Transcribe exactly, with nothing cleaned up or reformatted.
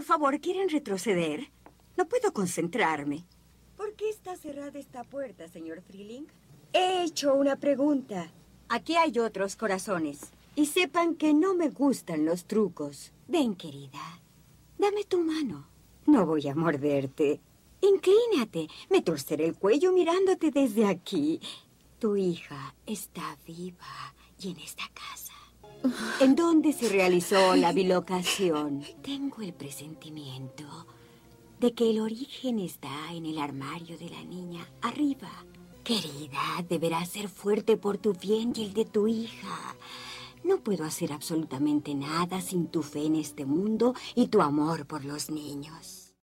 por favor, ¿quieren retroceder? No puedo concentrarme. ¿Por qué está cerrada esta puerta, señor Freeling? He hecho una pregunta. Aquí hay otros corazones. Y sepan que no me gustan los trucos. Ven, querida. Dame tu mano. No voy a morderte. Inclínate. Me torceré el cuello mirándote desde aquí. Tu hija está viva y en esta casa. ¿En dónde se realizó la bilocación? Tengo el presentimiento de que el origen está en el armario de la niña arriba. Querida, deberás ser fuerte por tu bien y el de tu hija. No puedo hacer absolutamente nada sin tu fe en este mundo y tu amor por los niños.